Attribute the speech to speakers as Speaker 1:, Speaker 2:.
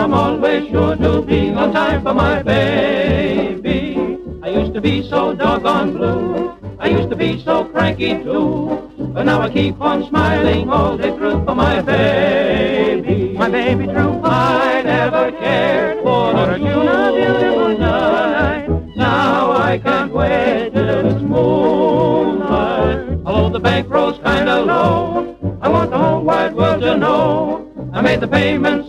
Speaker 1: I'm always sure to be on time for my baby. I used to be so doggone blue, I used to be so cranky too, but now I keep on smiling all day through for my baby. My baby true, I never cared for a beautiful night. Now I can't wait till it's moonlight. Although the bank rolls kinda low, I want the whole wide world to know I made the payments